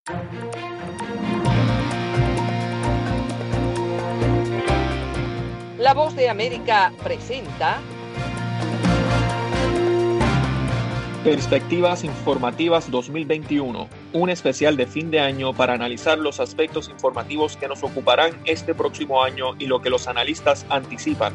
La Voz de América presenta Perspectivas Informativas 2021, un especial de fin de año para analizar los aspectos informativos que nos ocuparán este próximo año y lo que los analistas anticipan.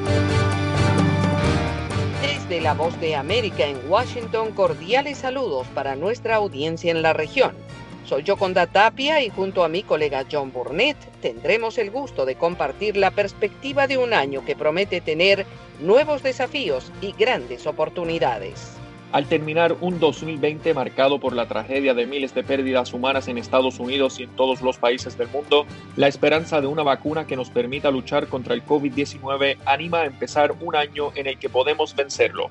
Desde La Voz de América en Washington, cordiales saludos para nuestra audiencia en la región. Soy Yoconda Tapia y junto a mi colega John Burnett tendremos el gusto de compartir la perspectiva de un año que promete tener nuevos desafíos y grandes oportunidades. Al terminar un 2020 marcado por la tragedia de miles de pérdidas humanas en Estados Unidos y en todos los países del mundo, la esperanza de una vacuna que nos permita luchar contra el COVID-19 anima a empezar un año en el que podemos vencerlo.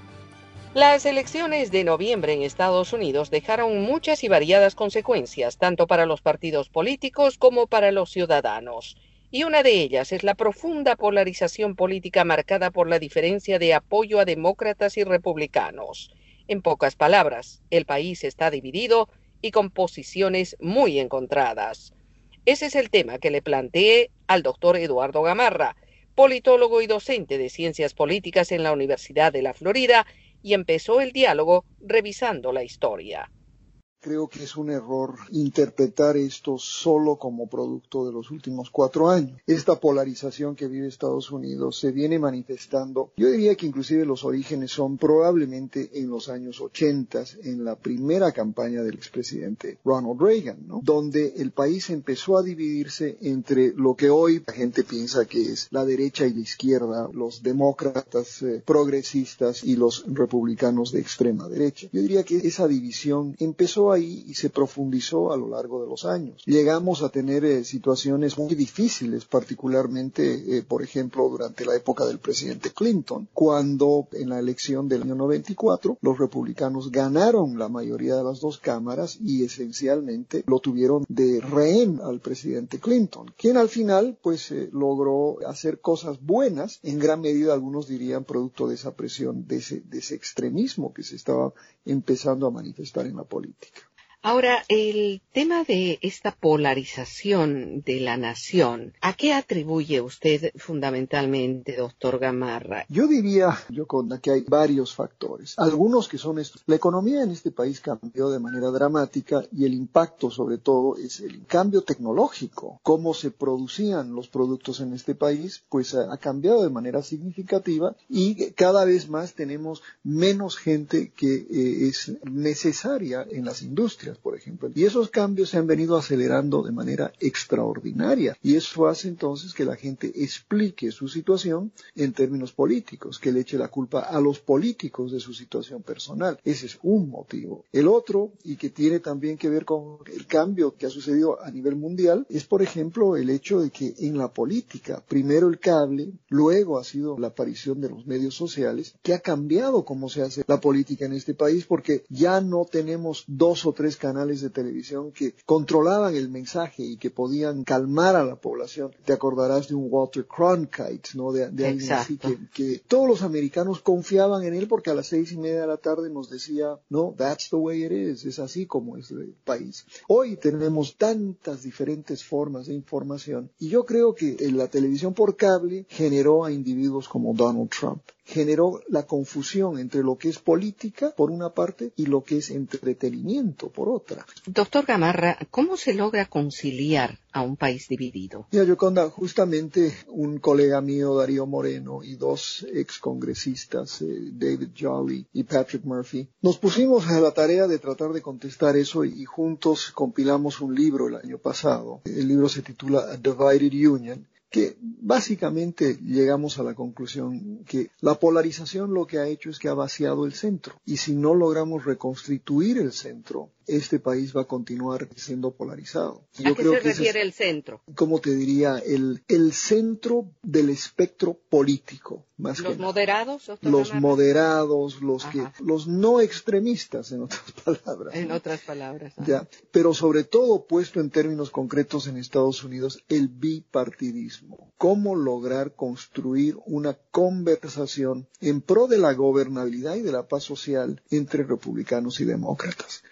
Las elecciones de noviembre en Estados Unidos dejaron muchas y variadas consecuencias, tanto para los partidos políticos como para los ciudadanos. Y una de ellas es la profunda polarización política marcada por la diferencia de apoyo a demócratas y republicanos. En pocas palabras, el país está dividido y con posiciones muy encontradas. Ese es el tema que le planteé al doctor Eduardo Gamarra, politólogo y docente de Ciencias Políticas en la Universidad de la Florida, y empezó el diálogo revisando la historia. Creo que es un error interpretar esto solo como producto de los últimos 4 años. Esta polarización que vive Estados Unidos se viene manifestando, yo diría que inclusive los orígenes son probablemente en los años 80, en la primera campaña del expresidente Ronald Reagan, ¿no? Donde el país empezó a dividirse entre lo que hoy la gente piensa que es la derecha y la izquierda, los demócratas progresistas y los republicanos de extrema derecha. Yo diría que esa división empezó ahí y se profundizó a lo largo de los años. Llegamos a tener situaciones muy difíciles, particularmente, por ejemplo, durante la época del presidente Clinton, cuando en la elección del año 94 los republicanos ganaron la mayoría de las dos cámaras y esencialmente lo tuvieron de rehén al presidente Clinton, quien al final logró hacer cosas buenas, en gran medida algunos dirían producto de esa presión, de ese extremismo que se estaba empezando a manifestar en la política. Ahora, el tema de esta polarización de la nación, ¿a qué atribuye usted fundamentalmente, doctor Gamarra? Yo diría, Yoconda, que hay varios factores. Algunos que son estos. La economía en este país cambió de manera dramática y el impacto sobre todo es el cambio tecnológico. Cómo se producían los productos en este país, ha cambiado de manera significativa y cada vez más tenemos menos gente que es necesaria en las industrias, por ejemplo. Y esos cambios se han venido acelerando de manera extraordinaria. Y eso hace entonces que la gente explique su situación en términos políticos, que le eche la culpa a los políticos de su situación personal. Ese es un motivo. El otro, y que tiene también que ver con el cambio que ha sucedido a nivel mundial, es por ejemplo el hecho de que en la política, primero el cable, luego ha sido la aparición de los medios sociales, que ha cambiado cómo se hace la política en este país, porque ya no tenemos 2 o 3 canales de televisión que controlaban el mensaje y que podían calmar a la población. Te acordarás de un Walter Cronkite, ¿no? De alguien así que todos los americanos confiaban en él porque a las 6:30 de la tarde nos decía, no, that's the way it is, es así como es el país. Hoy tenemos tantas diferentes formas de información y yo creo que la televisión por cable generó a individuos como Donald Trump. Generó la confusión entre lo que es política, por una parte, y lo que es entretenimiento, por otra. Doctor Gamarra, ¿cómo se logra conciliar a un país dividido? Mira, Yoconda, justamente un colega mío, Darío Moreno, y 2 excongresistas, David Jolly y Patrick Murphy, nos pusimos a la tarea de tratar de contestar eso y juntos compilamos un libro el año pasado. El libro se titula A Divided Union, que básicamente llegamos a la conclusión que la polarización lo que ha hecho es que ha vaciado el centro. Y si no logramos reconstituir el centro, este país va a continuar siendo polarizado. ¿A qué se refiere el centro? ¿Cómo te diría? El centro del espectro político, más que nada. ¿Los moderados? Los moderados, los no extremistas, en otras palabras. En otras palabras. Ya. Pero sobre todo, puesto en términos concretos en Estados Unidos, el bipartidismo. ¿Cómo lograr construir una conversación en pro de la gobernabilidad y de la paz social entre republicanos y demócratas?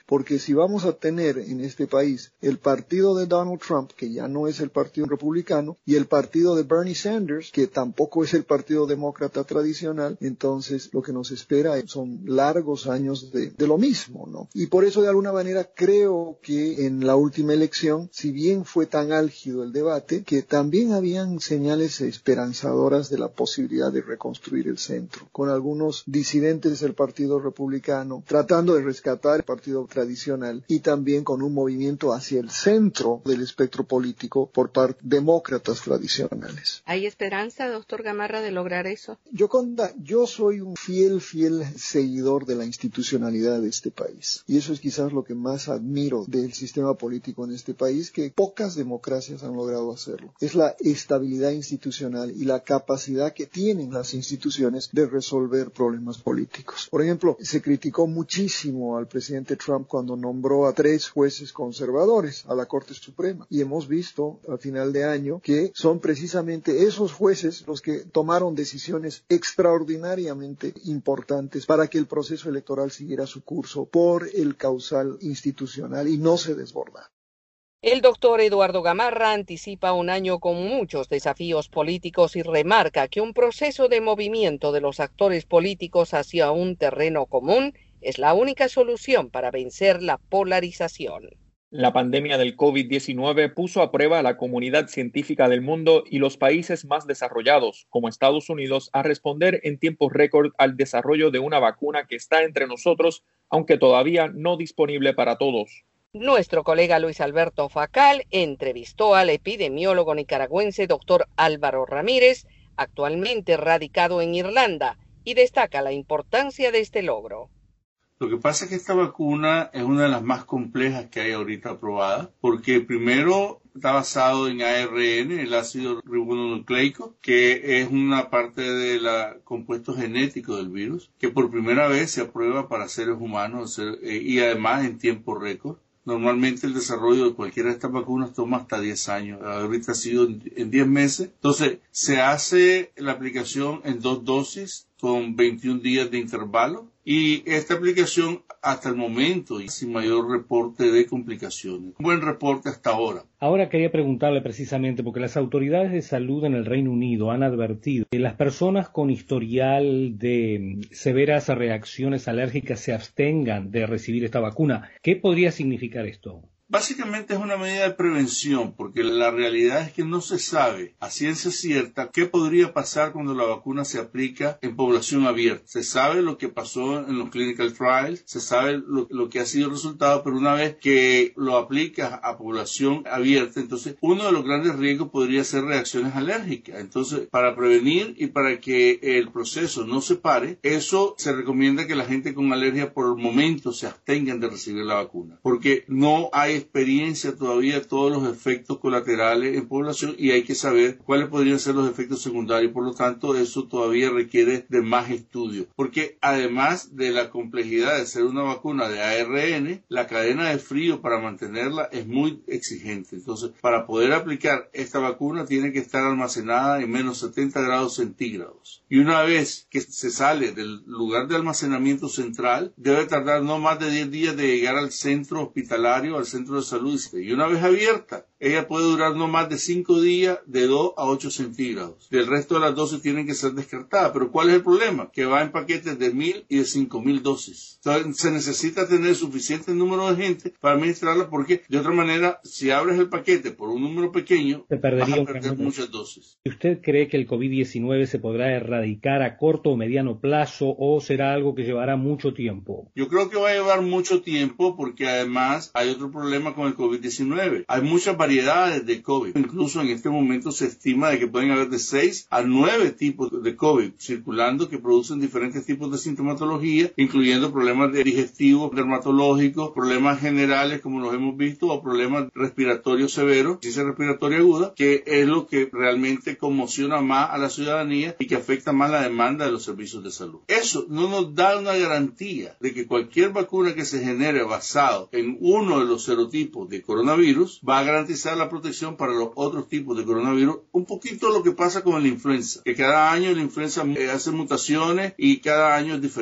porque si vamos a tener en este país el partido de Donald Trump, que ya no es el partido republicano, y el partido de Bernie Sanders, que tampoco es el partido demócrata tradicional, entonces lo que nos espera son largos años de lo mismo, ¿no? Y por eso de alguna manera creo que en la última elección, si bien fue tan álgido el debate, que también habían señales esperanzadoras de la posibilidad de reconstruir el centro, con algunos disidentes del partido republicano tratando de rescatar el partido tradicional y también con un movimiento hacia el centro del espectro político por parte de demócratas tradicionales. ¿Hay esperanza, doctor Gamarra, de lograr eso? Yoconda, yo soy un fiel seguidor de la institucionalidad de este país. Y eso es quizás lo que más admiro del sistema político en este país, que pocas democracias han logrado hacerlo. Es la estabilidad institucional y la capacidad que tienen las instituciones de resolver problemas políticos. Por ejemplo, se criticó muchísimo al presidente Trump cuando nombró a 3 jueces conservadores a la Corte Suprema. Y hemos visto al final de año que son precisamente esos jueces los que tomaron decisiones extraordinariamente importantes para que el proceso electoral siguiera su curso por el causal institucional y no se desbordara. El doctor Eduardo Gamarra anticipa un año con muchos desafíos políticos y remarca que un proceso de movimiento de los actores políticos hacia un terreno común es la única solución para vencer la polarización. La pandemia del COVID-19 puso a prueba a la comunidad científica del mundo y los países más desarrollados, como Estados Unidos, a responder en tiempo récord al desarrollo de una vacuna que está entre nosotros, aunque todavía no disponible para todos. Nuestro colega Luis Alberto Facal entrevistó al epidemiólogo nicaragüense doctor Álvaro Ramírez, actualmente radicado en Irlanda, y destaca la importancia de este logro. Lo que pasa es que esta vacuna es una de las más complejas que hay ahorita aprobada, porque primero está basado en ARN, el ácido ribonucleico, que es una parte del compuesto genético del virus, que por primera vez se aprueba para seres humanos y además en tiempo récord. Normalmente el desarrollo de cualquiera de estas vacunas toma hasta 10 años. Ahorita ha sido en 10 meses. Entonces, se hace la aplicación en 2 dosis con 21 días de intervalo. Y esta aplicación hasta el momento y sin mayor reporte de complicaciones. Un buen reporte hasta ahora. Ahora quería preguntarle precisamente, porque las autoridades de salud en el Reino Unido han advertido que las personas con historial de severas reacciones alérgicas se abstengan de recibir esta vacuna. ¿Qué podría significar esto? Básicamente es una medida de prevención, porque la realidad es que no se sabe a ciencia cierta qué podría pasar cuando la vacuna se aplica en población abierta. Se sabe lo que pasó en los clinical trials, se sabe lo que ha sido el resultado, pero una vez que lo aplicas a población abierta, entonces uno de los grandes riesgos podría ser reacciones alérgicas. Entonces, para prevenir y para que el proceso no se pare, eso se recomienda que la gente con alergia por el momento se abstengan de recibir la vacuna, porque no hay experiencia todavía todos los efectos colaterales en población y hay que saber cuáles podrían ser los efectos secundarios. Por lo tanto, eso todavía requiere de más estudios, porque además de la complejidad de ser una vacuna de ARN, la cadena de frío para mantenerla es muy exigente. Entonces, para poder aplicar esta vacuna tiene que estar almacenada en menos 70 grados centígrados. Y una vez que se sale del lugar de almacenamiento central, debe tardar no más de 10 días de llegar al centro hospitalario, al centro de salud, y una vez abierta, ella puede durar no más de 5 días de 2 a 8 centígrados. Del resto de las dosis tienen que ser descartadas. Pero ¿cuál es el problema? Que va en paquetes de 1,000 y de 5,000 dosis. Entonces, se necesita tener suficiente número de gente para administrarla, porque de otra manera, si abres el paquete por un número pequeño, vas a perder muchas dosis. ¿Usted cree que el COVID-19 se podrá erradicar a corto o mediano plazo o será algo que llevará mucho tiempo? Yo creo que va a llevar mucho tiempo, porque además hay otro problema con el COVID-19. Hay muchas variedades de COVID. Incluso en este momento se estima de que pueden haber de 6 a 9 tipos de COVID circulando que producen diferentes tipos de sintomatología, incluyendo problemas digestivos, dermatológicos, problemas generales como los hemos visto, o problemas respiratorios severos, crisis respiratoria aguda, que es lo que realmente conmociona más a la ciudadanía y que afecta más la demanda de los servicios de salud. Eso no nos da una garantía de que cualquier vacuna que se genere basado en uno de los serotipos de coronavirus va a garantizar la protección para los otros tipos de coronavirus. Un poquito lo que pasa con la influenza, que cada año la influenza hace mutaciones y cada año es diferente.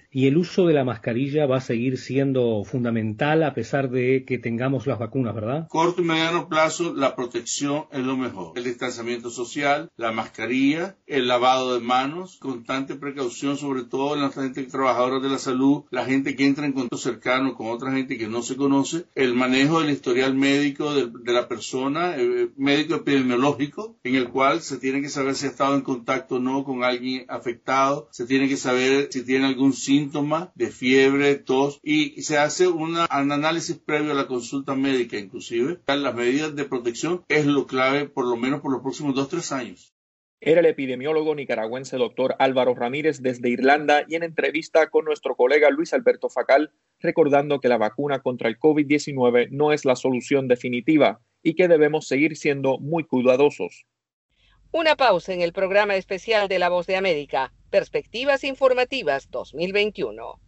y el uso de la mascarilla va a seguir siendo fundamental a pesar de que tengamos las vacunas, ¿verdad? Corto y mediano plazo, la protección es lo mejor. El distanciamiento social, la mascarilla, el lavado de manos, constante precaución, sobre todo en la gente trabajadora de la salud, la gente que entra en contacto cercano con otra gente que no se conoce, el manejo del historial médico de la persona, médico epidemiológico, en el cual se tiene que saber si ha estado en contacto o no con alguien afectado, se tiene que saber si tiene algún síntoma de fiebre, tos, y se hace un análisis previo a la consulta médica inclusive. Las medidas de protección es lo clave, por lo menos por los próximos 2-3 años. Era el epidemiólogo nicaragüense Dr. Álvaro Ramírez desde Irlanda y en entrevista con nuestro colega Luis Alberto Facal, recordando que la vacuna contra el COVID-19 no es la solución definitiva y que debemos seguir siendo muy cuidadosos. Una pausa en el programa especial de La Voz de América, Perspectivas Informativas 2021.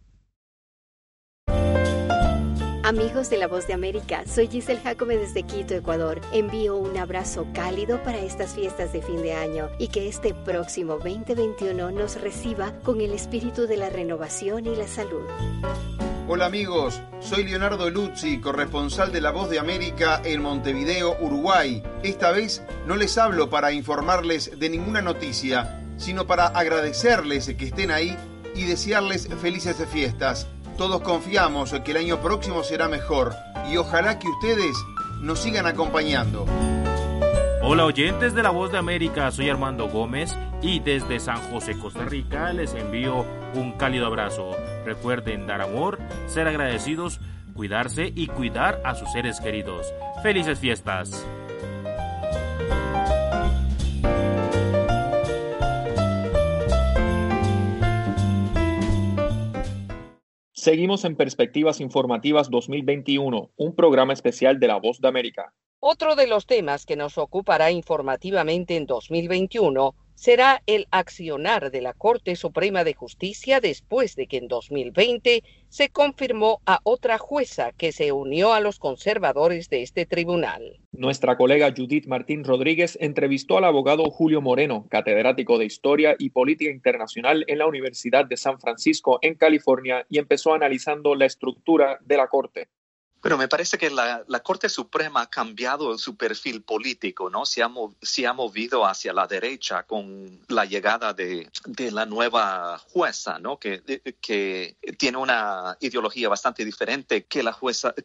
Amigos de La Voz de América, soy Giselle Jacome desde Quito, Ecuador. Envío un abrazo cálido para estas fiestas de fin de año y que este próximo 2021 nos reciba con el espíritu de la renovación y la salud. Hola amigos, soy Leonardo Luzzi, corresponsal de La Voz de América en Montevideo, Uruguay. Esta vez no les hablo para informarles de ninguna noticia, sino para agradecerles que estén ahí y desearles felices fiestas. Todos confiamos que el año próximo será mejor y ojalá que ustedes nos sigan acompañando. Hola oyentes de La Voz de América, soy Armando Gómez y desde San José, Costa Rica, les envío un cálido abrazo. Recuerden dar amor, ser agradecidos, cuidarse y cuidar a sus seres queridos. ¡Felices fiestas! Seguimos en Perspectivas Informativas 2021, un programa especial de La Voz de América. Otro de los temas que nos ocupará informativamente en 2021 será el accionar de la Corte Suprema de Justicia después de que en 2020 se confirmó a otra jueza que se unió a los conservadores de este tribunal. Nuestra colega Judith Martín Rodríguez entrevistó al abogado Julio Moreno, catedrático de Historia y Política Internacional en la Universidad de San Francisco, en California, y empezó analizando la estructura de la Corte. Bueno, me parece que la Corte Suprema ha cambiado su perfil político, ¿no? Se ha movido hacia la derecha con la llegada de la nueva jueza, ¿no? Que tiene una ideología bastante diferente que la jueza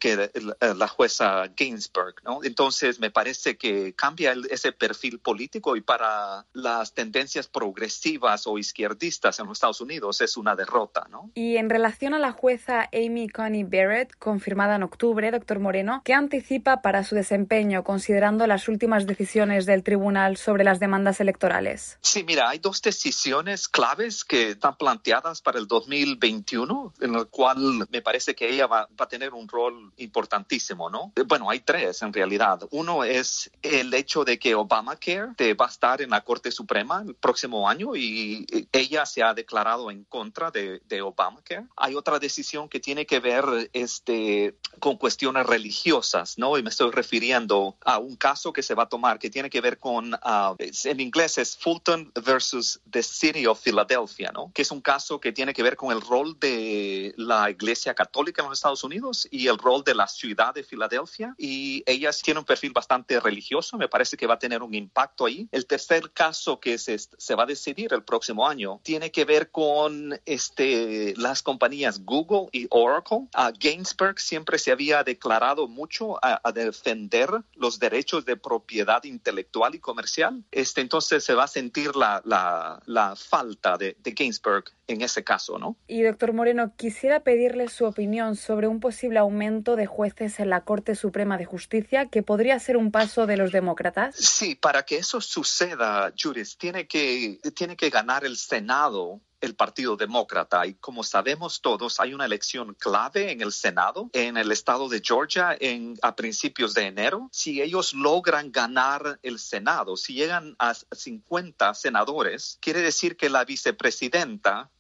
Ginsburg, ¿no? Entonces, me parece que cambia ese perfil político y para las tendencias progresivas o izquierdistas en los Estados Unidos es una derrota, ¿no? Y en relación a la jueza Amy Coney Barrett, confirmada en octubre, doctor Moreno, ¿qué anticipa para su desempeño considerando las últimas decisiones del tribunal sobre las demandas electorales? Sí, mira, hay dos decisiones claves que están planteadas para el 2021, en el cual me parece que ella va a tener un rol importantísimo, ¿no? Bueno, hay tres en realidad. Uno es el hecho de que Obamacare va a estar en la Corte Suprema el próximo año y ella se ha declarado en contra de Obamacare. Hay otra decisión que tiene que ver con cuestiones religiosas, ¿no? Y me estoy refiriendo a un caso que se va a tomar que tiene que ver con, en inglés es Fulton versus the City of Philadelphia, ¿no? Que es un caso que tiene que ver con el rol de la Iglesia Católica en los Estados Unidos y el rol de la ciudad de Filadelfia. Y ella tiene un perfil bastante religioso, me parece que va a tener un impacto ahí. El tercer caso que se va a decidir el próximo año tiene que ver con las compañías Google y Oracle. Ginsburg siempre se había declarado mucho a defender los derechos de propiedad intelectual y comercial. Entonces se va a sentir la falta de Ginsburg en ese caso, ¿no? Y doctor Moreno, quisiera pedirle su opinión sobre un posible aumento de jueces en la Corte Suprema de Justicia que podría ser un paso de los demócratas. Sí, para que eso suceda, Judith, tiene que ganar el Senado el Partido Demócrata, y como sabemos todos, hay una elección clave en el Senado, en el estado de Georgia, a principios de enero. Si ellos logran ganar el Senado, si llegan a 50 senadores, quiere decir que la vicepresidenta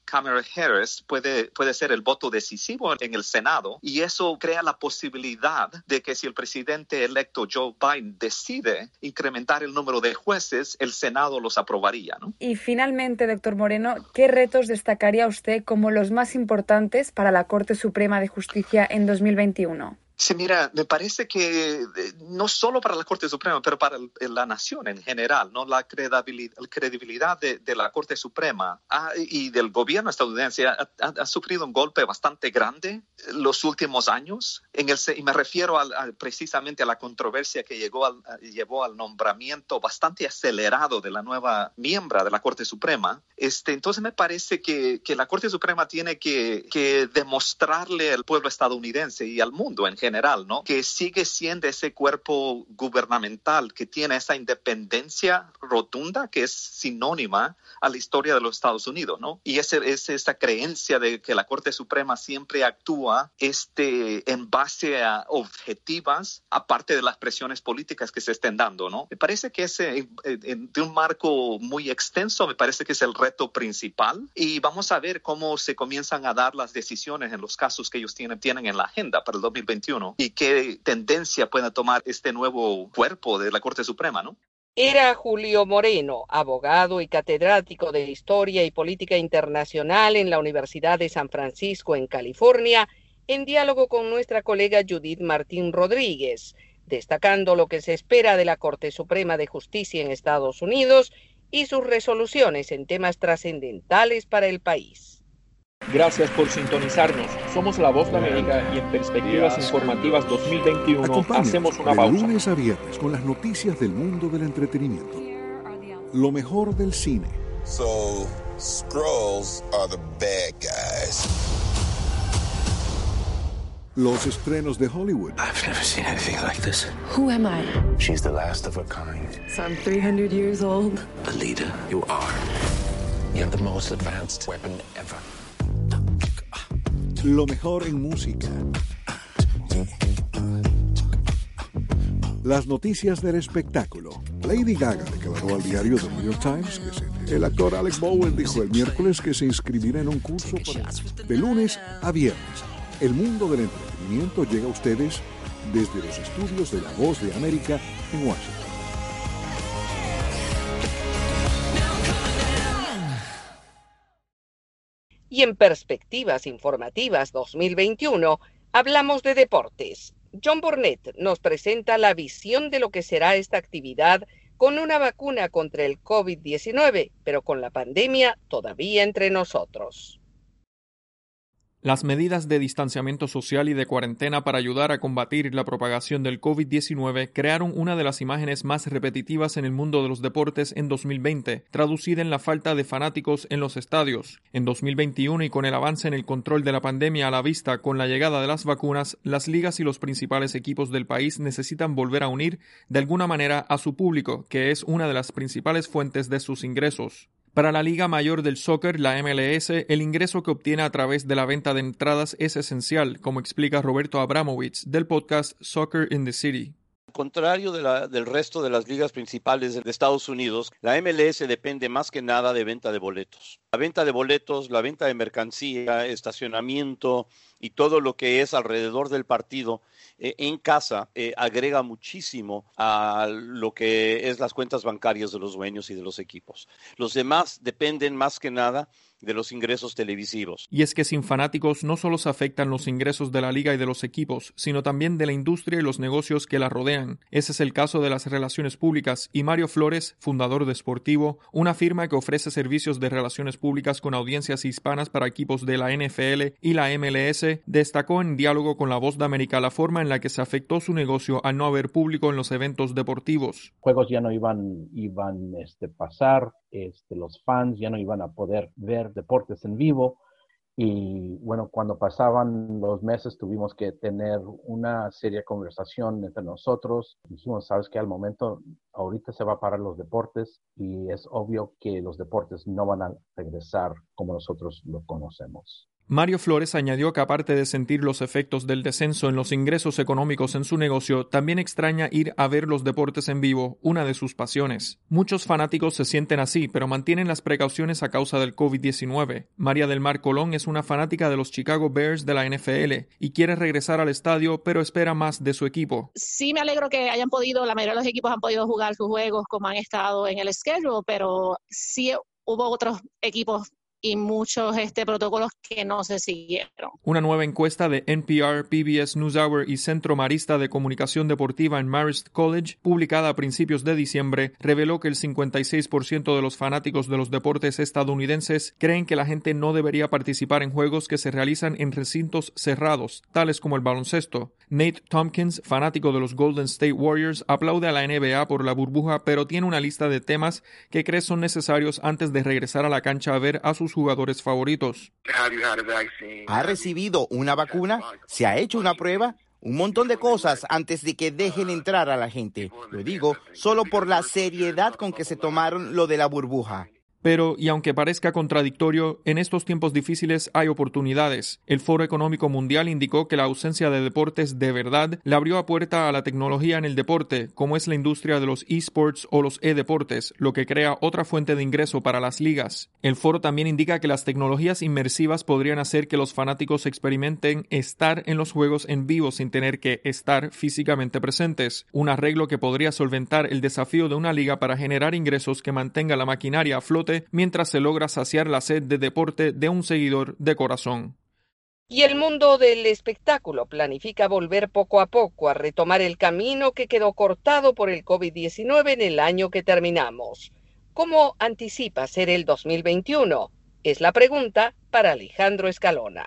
Kamala Harris puede ser el voto decisivo en el Senado, y eso crea la posibilidad de que si el presidente electo Joe Biden decide incrementar el número de jueces, el Senado los aprobaría, ¿no? Y finalmente, doctor Moreno, ¿qué retos destacaría usted como los más importantes para la Corte Suprema de Justicia en 2021? Sí, mira, me parece que no solo para la Corte Suprema, pero para la nación en general, ¿no? La credibilidad de la Corte Suprema y del gobierno estadounidense ha sufrido un golpe bastante grande los últimos años. Y me refiero precisamente a la controversia que llevó al nombramiento bastante acelerado de la nueva miembro de la Corte Suprema. Entonces me parece que la Corte Suprema tiene que demostrarle al pueblo estadounidense y al mundo en general, ¿no? Que sigue siendo ese cuerpo gubernamental que tiene esa independencia rotunda que es sinónima a la historia de los Estados Unidos, ¿no? Y es esa creencia de que la Corte Suprema siempre actúa en base a objetivas, aparte de las presiones políticas que se estén dando, ¿no? Me parece que de un marco muy extenso, me parece que es el reto principal, y vamos a ver cómo se comienzan a dar las decisiones en los casos que ellos tienen en la agenda para el 2021 y qué tendencia pueda tomar este nuevo cuerpo de la Corte Suprema, ¿no? Era Julio Moreno, abogado y catedrático de Historia y Política Internacional en la Universidad de San Francisco, en California, en diálogo con nuestra colega Judith Martín Rodríguez, destacando lo que se espera de la Corte Suprema de Justicia en Estados Unidos y sus resoluciones en temas trascendentales para el país. Gracias por sintonizarnos. Somos La Voz de América y en Perspectivas Informativas 2021 hacemos una pausa. De lunes a viernes con las noticias del mundo del entretenimiento. Lo mejor del cine. So, Skrulls are the bad guys. Los estrenos de Hollywood. I've never seen anything like this. Who am I? She's the last of her kind. So I'm 300 years old. The leader you are. You have the most advanced weapon ever. Lo mejor en música. Las noticias del espectáculo. Lady Gaga declaró al diario The New York Times que el actor Alec Baldwin dijo el miércoles que se inscribirá en un curso de lunes a viernes. El mundo del entretenimiento llega a ustedes desde los estudios de La Voz de América en Washington. Y en Perspectivas Informativas 2021 hablamos de deportes. John Burnett nos presenta la visión de lo que será esta actividad con una vacuna contra el COVID-19, pero con la pandemia todavía entre nosotros. Las medidas de distanciamiento social y de cuarentena para ayudar a combatir la propagación del COVID-19 crearon una de las imágenes más repetitivas en el mundo de los deportes en 2020, traducida en la falta de fanáticos en los estadios. En 2021 y con el avance en el control de la pandemia a la vista con la llegada de las vacunas, las ligas y los principales equipos del país necesitan volver a unir de alguna manera a su público, que es una de las principales fuentes de sus ingresos. Para la Liga Mayor del Soccer, la MLS, el ingreso que obtiene a través de la venta de entradas es esencial, como explica Roberto Abramovich del podcast Soccer in the City. Al contrario del resto de las ligas principales de Estados Unidos, la MLS depende más que nada de venta de boletos. La venta de boletos, la venta de mercancía, estacionamiento y todo lo que es alrededor del partido en casa agrega muchísimo a lo que es las cuentas bancarias de los dueños y de los equipos. Los demás dependen más que nada de los ingresos televisivos. Y es que sin fanáticos no solo se afectan los ingresos de la liga y de los equipos, sino también de la industria y los negocios que la rodean. Ese es el caso de las relaciones públicas, y Mario Flores, fundador de Sportivo, una firma que ofrece servicios de relaciones públicas con audiencias hispanas para equipos de la NFL y la MLS, destacó en diálogo con La Voz de América la forma en la que se afectó su negocio al no haber público en los eventos deportivos. Juegos ya no iban a pasar, los fans ya no iban a poder ver deportes en vivo, y bueno, cuando pasaban los meses tuvimos que tener una seria conversación entre nosotros. Dijimos, sabes que al momento ahorita se va a parar los deportes y es obvio que los deportes no van a regresar como nosotros lo conocemos. Mario Flores añadió que aparte de sentir los efectos del descenso en los ingresos económicos en su negocio, también extraña ir a ver los deportes en vivo, una de sus pasiones. Muchos fanáticos se sienten así, pero mantienen las precauciones a causa del COVID-19. María del Mar Colón es una fanática de los Chicago Bears de la NFL y quiere regresar al estadio, pero espera más de su equipo. Sí me alegro que hayan podido, la mayoría de los equipos han podido jugar sus juegos como han estado en el schedule, pero sí hubo otros equipos y muchos protocolos que no se siguieron. Una nueva encuesta de NPR, PBS NewsHour y Centro Marista de Comunicación Deportiva en Marist College, publicada a principios de diciembre, reveló que el 56% de los fanáticos de los deportes estadounidenses creen que la gente no debería participar en juegos que se realizan en recintos cerrados, tales como el baloncesto. Nate Tompkins, fanático de los Golden State Warriors, aplaude a la NBA por la burbuja, pero tiene una lista de temas que cree son necesarios antes de regresar a la cancha a ver a sus jugadores favoritos. ¿Ha recibido una vacuna? ¿Se ha hecho una prueba? Un montón de cosas antes de que dejen entrar a la gente. Lo digo solo por la seriedad con que se tomaron lo de la burbuja. Pero, y aunque parezca contradictorio, en estos tiempos difíciles hay oportunidades. El Foro Económico Mundial indicó que la ausencia de deportes de verdad le abrió a puerta a la tecnología en el deporte, como es la industria de los esports o los e-deportes, lo que crea otra fuente de ingreso para las ligas. El foro también indica que las tecnologías inmersivas podrían hacer que los fanáticos experimenten estar en los juegos en vivo sin tener que estar físicamente presentes, un arreglo que podría solventar el desafío de una liga para generar ingresos que mantenga la maquinaria a flote mientras se logra saciar la sed de deporte de un seguidor de corazón. Y el mundo del espectáculo planifica volver poco a poco a retomar el camino que quedó cortado por el COVID-19 en el año que terminamos. ¿Cómo anticipa ser el 2021? Es la pregunta para Alejandro Escalona.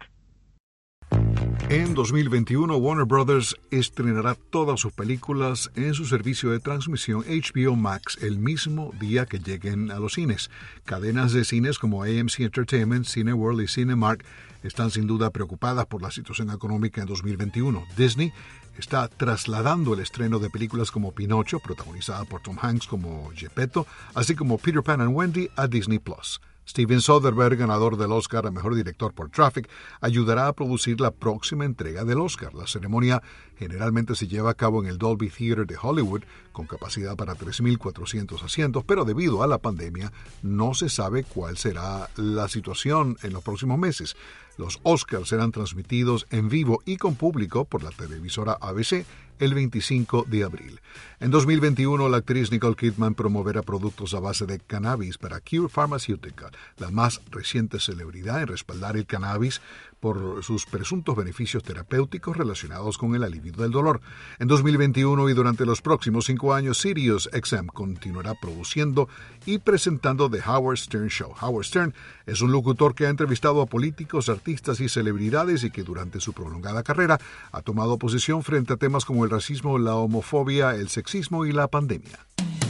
En 2021, Warner Bros. Estrenará todas sus películas en su servicio de transmisión HBO Max el mismo día que lleguen a los cines. Cadenas de cines como AMC Entertainment, Cineworld y Cinemark están sin duda preocupadas por la situación económica en 2021. Disney está trasladando el estreno de películas como Pinocho, protagonizada por Tom Hanks como Geppetto, así como Peter Pan and Wendy a Disney+. Steven Soderbergh, ganador del Oscar a Mejor Director por Traffic, ayudará a producir la próxima entrega del Oscar. La ceremonia generalmente se lleva a cabo en el Dolby Theatre de Hollywood, con capacidad para 3.400 asientos, pero debido a la pandemia no se sabe cuál será la situación en los próximos meses. Los Oscars serán transmitidos en vivo y con público por la televisora ABC el 25 de abril. En 2021, la actriz Nicole Kidman promoverá productos a base de cannabis para Cure Pharmaceutical, la más reciente celebridad en respaldar el cannabis por sus presuntos beneficios terapéuticos relacionados con el alivio del dolor. En 2021 y durante los próximos 5 años, SiriusXM continuará produciendo y presentando The Howard Stern Show. Howard Stern es un locutor que ha entrevistado a políticos, artistas y celebridades y que durante su prolongada carrera ha tomado posición frente a temas como el racismo, la homofobia, el sexismo y la pandemia.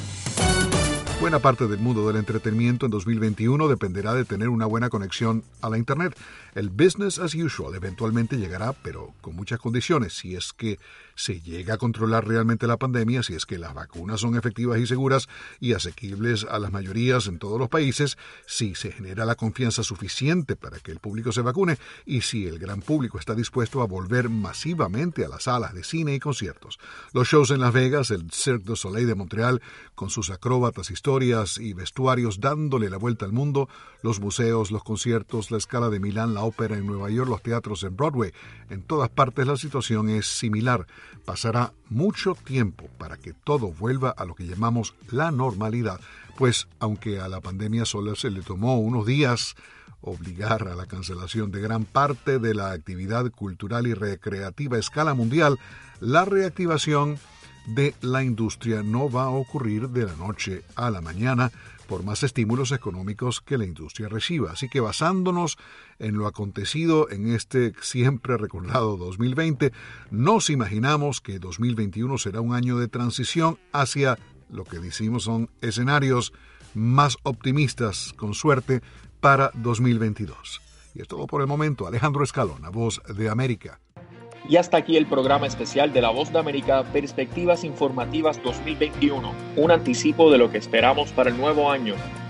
Buena parte del mundo del entretenimiento en 2021 dependerá de tener una buena conexión a la Internet. El business as usual eventualmente llegará, pero con muchas condiciones. Si es que se llega a controlar realmente la pandemia, si es que las vacunas son efectivas y seguras y asequibles a las mayorías en todos los países, si se genera la confianza suficiente para que el público se vacune y si el gran público está dispuesto a volver masivamente a las salas de cine y conciertos. Los shows en Las Vegas, el Cirque du Soleil de Montreal, con sus acróbatas, historias y vestuarios dándole la vuelta al mundo, los museos, los conciertos, la Scala de Milán, la ópera en Nueva York, los teatros en Broadway. En todas partes la situación es similar. Pasará mucho tiempo para que todo vuelva a lo que llamamos la normalidad, pues aunque a la pandemia solo se le tomó unos días obligar a la cancelación de gran parte de la actividad cultural y recreativa a escala mundial, la reactivación de la industria no va a ocurrir de la noche a la mañana por más estímulos económicos que la industria reciba. Así que basándonos en lo acontecido en este siempre recordado 2020, nos imaginamos que 2021 será un año de transición hacia lo que decimos son escenarios más optimistas, con suerte, para 2022. Y es todo por el momento. Alejandro Escalona, Voz de América. Y hasta aquí el programa especial de La Voz de América, Perspectivas Informativas 2021, un anticipo de lo que esperamos para el nuevo año.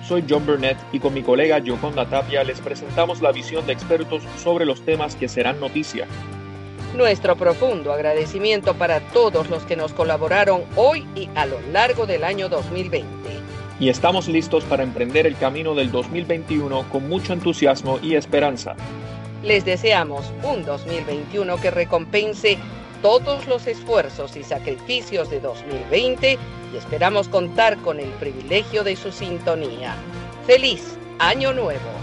soy John Burnett y con mi colega Yoconda Tapia les presentamos la visión de expertos sobre los temas que serán noticia. Nuestro profundo agradecimiento para todos los que nos colaboraron hoy y a lo largo del año 2020. Y estamos listos para emprender el camino del 2021 con mucho entusiasmo y esperanza. Les deseamos un 2021 que recompense todos los esfuerzos y sacrificios de 2020 y esperamos contar con el privilegio de su sintonía. ¡Feliz Año Nuevo!